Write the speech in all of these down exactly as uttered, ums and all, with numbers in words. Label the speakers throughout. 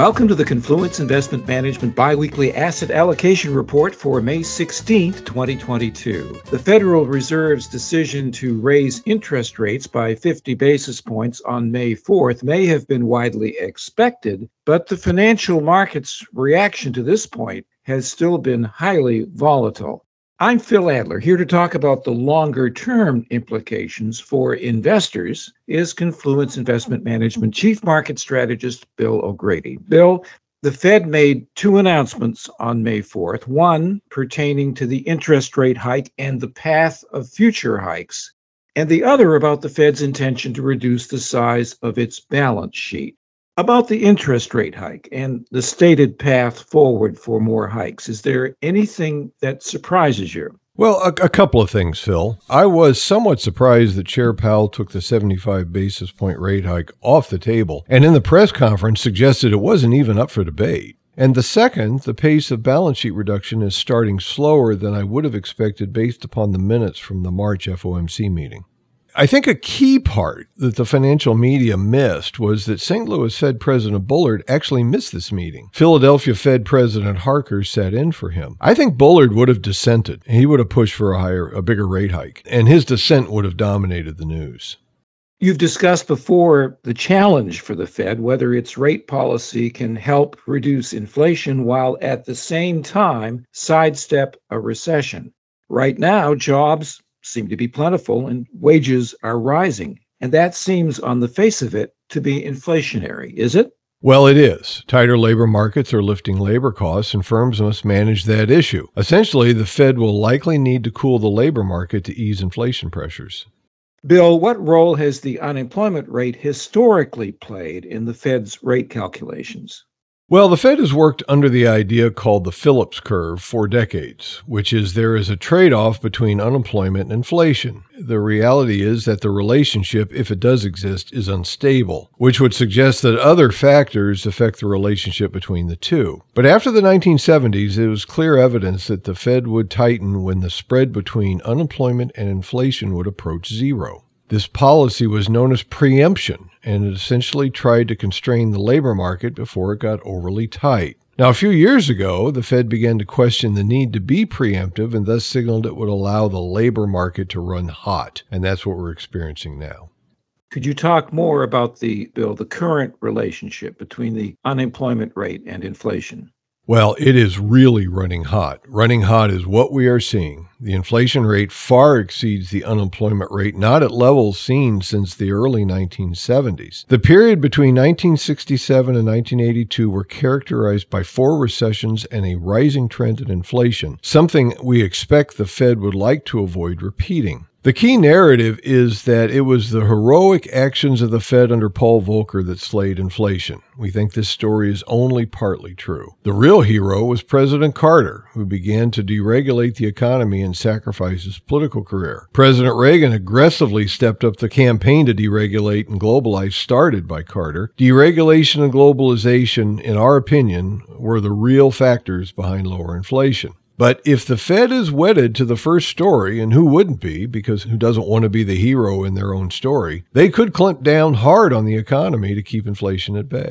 Speaker 1: Welcome to the Confluence Investment Management Biweekly Asset Allocation Report for May sixteenth, twenty twenty-two. The Federal Reserve's decision to raise interest rates by fifty basis points on May fourth may have been widely expected, but the financial market's reaction to this point has still been highly volatile. I'm Phil Adler. Here to talk about the longer-term implications for investors is Confluence Investment Management Chief Market Strategist Bill O'Grady. Bill, the Fed made two announcements on May fourth, one pertaining to the interest rate hike and the path of future hikes, and the other about the Fed's intention to reduce the size of its balance sheet. About the interest rate hike and the stated path forward for more hikes, is there anything that surprises you?
Speaker 2: Well, a, a couple of things, Phil. I was somewhat surprised that Chair Powell took the seventy-five basis point rate hike off the table, and in the press conference suggested it wasn't even up for debate. And the second, the pace of balance sheet reduction is starting slower than I would have expected based upon the minutes from the March F O M C meeting. I think a key part that the financial media missed was that Saint Louis Fed President Bullard actually missed this meeting. Philadelphia Fed President Harker sat in for him. I think Bullard would have dissented. He would have pushed for a higher, a bigger rate hike, and his dissent would have dominated the news.
Speaker 1: You've discussed before the challenge for the Fed, whether its rate policy can help reduce inflation while at the same time sidestep a recession. Right now, jobs seem to be plentiful and wages are rising. And that seems on the face of it to be inflationary, is it?
Speaker 2: Well, it is. Tighter labor markets are lifting labor costs, and firms must manage that issue. Essentially, the Fed will likely need to cool the labor market to ease inflation pressures.
Speaker 1: Bill, what role has the unemployment rate historically played in the Fed's rate calculations?
Speaker 2: Well, the Fed has worked under the idea called the Phillips curve for decades, which is there is a trade-off between unemployment and inflation. The reality is that the relationship, if it does exist, is unstable, which would suggest that other factors affect the relationship between the two. But after the nineteen seventies, it was clear evidence that the Fed would tighten when the spread between unemployment and inflation would approach zero. This policy was known as preemption, and it essentially tried to constrain the labor market before it got overly tight. Now, a few years ago, the Fed began to question the need to be preemptive and thus signaled it would allow the labor market to run hot, and that's what we're experiencing now.
Speaker 1: Could you talk more about the, Bill, the current relationship between the unemployment rate and inflation?
Speaker 2: Well, it is really running hot. Running hot is what we are seeing. The inflation rate far exceeds the unemployment rate, not at levels seen since the early nineteen seventies. The period between nineteen sixty-seven and nineteen eighty-two were characterized by four recessions and a rising trend in inflation, something we expect the Fed would like to avoid repeating. The key narrative is that it was the heroic actions of the Fed under Paul Volcker that slayed inflation. We think this story is only partly true. The real hero was President Carter, who began to deregulate the economy and sacrifice his political career. President Reagan aggressively stepped up the campaign to deregulate and globalize started by Carter. Deregulation and globalization, in our opinion, were the real factors behind lower inflation. But if the Fed is wedded to the first story, and who wouldn't be, because who doesn't want to be the hero in their own story, they could clamp down hard on the economy to keep inflation at bay.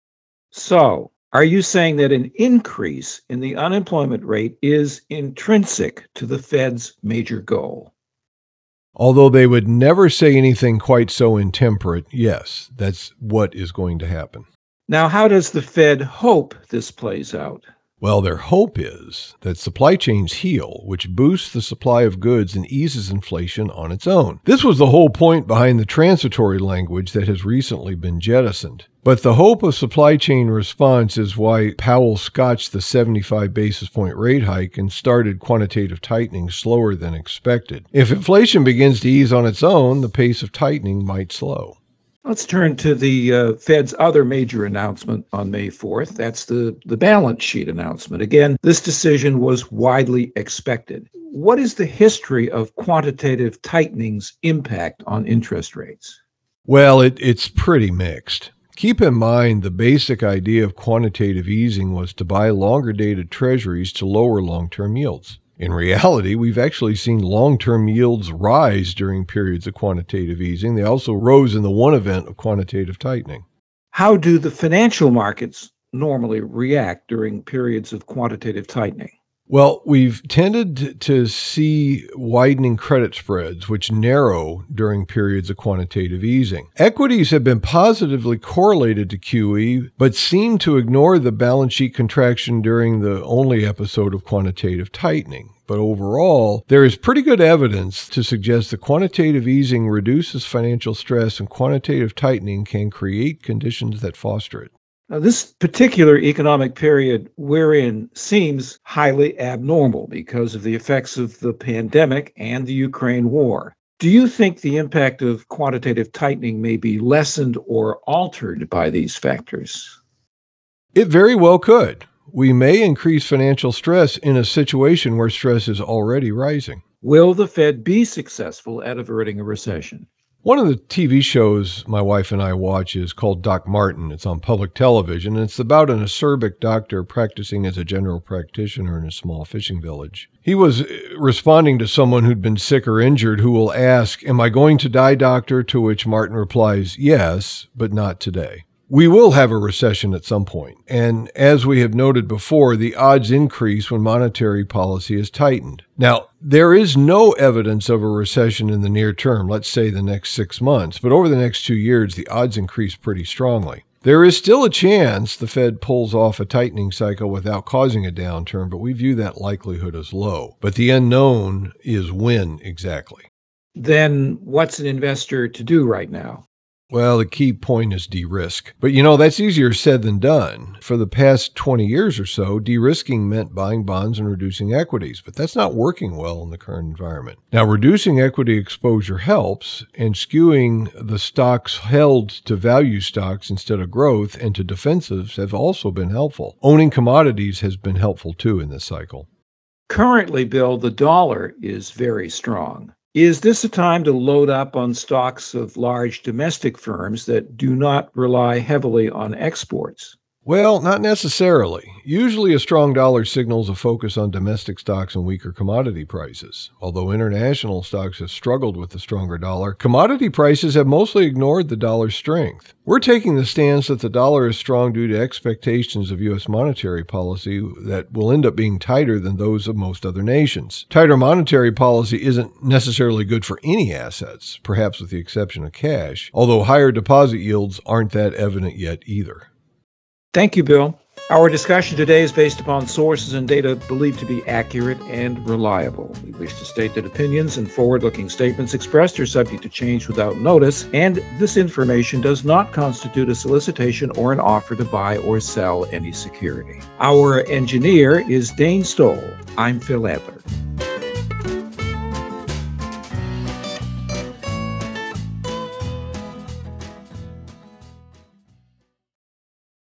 Speaker 1: So, are you saying that an increase in the unemployment rate is intrinsic to the Fed's major goal?
Speaker 2: Although they would never say anything quite so intemperate, yes, that's what is going to happen.
Speaker 1: Now, how does the Fed hope this plays out?
Speaker 2: Well, their hope is that supply chains heal, which boosts the supply of goods and eases inflation on its own. This was the whole point behind the transitory language that has recently been jettisoned. But the hope of supply chain response is why Powell scotched the seventy-five basis point rate hike and started quantitative tightening slower than expected. If inflation begins to ease on its own, the pace of tightening might slow.
Speaker 1: Let's turn to the uh, Fed's other major announcement on May fourth. That's the, the balance sheet announcement. Again, this decision was widely expected. What is the history of quantitative tightening's impact on interest rates?
Speaker 2: Well, it, it's pretty mixed. Keep in mind the basic idea of quantitative easing was to buy longer-dated treasuries to lower long-term yields. In reality, we've actually seen long-term yields rise during periods of quantitative easing. They also rose in the one event of quantitative tightening.
Speaker 1: How do the financial markets normally react during periods of quantitative tightening?
Speaker 2: Well, we've tended to see widening credit spreads, which narrow during periods of quantitative easing. Equities have been positively correlated to Q E, but seem to ignore the balance sheet contraction during the only episode of quantitative tightening. But overall, there is pretty good evidence to suggest that quantitative easing reduces financial stress and quantitative tightening can create conditions that foster it.
Speaker 1: Now, this particular economic period we're in seems highly abnormal because of the effects of the pandemic and the Ukraine war. Do you think the impact of quantitative tightening may be lessened or altered by these factors?
Speaker 2: It very well could. We may increase financial stress in a situation where stress is already rising.
Speaker 1: Will the Fed be successful at averting a recession?
Speaker 2: One of the T V shows my wife and I watch is called Doc Martin. It's on public television, and it's about an acerbic doctor practicing as a general practitioner in a small fishing village. He was responding to someone who'd been sick or injured who will ask, "Am I going to die, doctor?" To which Martin replies, "Yes, but not today." We will have a recession at some point, and as we have noted before, the odds increase when monetary policy is tightened. Now, there is no evidence of a recession in the near term, let's say the next six months, but over the next two years, the odds increase pretty strongly. There is still a chance the Fed pulls off a tightening cycle without causing a downturn, but we view that likelihood as low. But the unknown is when exactly.
Speaker 3: Then what's an investor to do right now?
Speaker 2: Well, the key point is de-risk. But you know, that's easier said than done. For the past twenty years or so, de-risking meant buying bonds and reducing equities, but that's not working well in the current environment. Now, reducing equity exposure helps, and skewing the stocks held to value stocks instead of growth and to defensives have also been helpful. Owning commodities has been helpful too in this cycle.
Speaker 3: Currently, Bill, the dollar is very strong. Is this a time to load up on stocks of large domestic firms that do not rely heavily on exports?
Speaker 2: Well, not necessarily. Usually a strong dollar signals a focus on domestic stocks and weaker commodity prices. Although international stocks have struggled with the stronger dollar, commodity prices have mostly ignored the dollar's strength. We're taking the stance that the dollar is strong due to expectations of U S monetary policy that will end up being tighter than those of most other nations. Tighter monetary policy isn't necessarily good for any assets, perhaps with the exception of cash, although higher deposit yields aren't that evident yet either.
Speaker 3: Thank you, Bill. Our discussion today is based upon sources and data believed to be accurate and reliable. We wish to state that opinions and forward-looking statements expressed are subject to change without notice, and this information does not constitute a solicitation or an offer to buy or sell any security. Our engineer is Dane Stoll. I'm Phil Adler.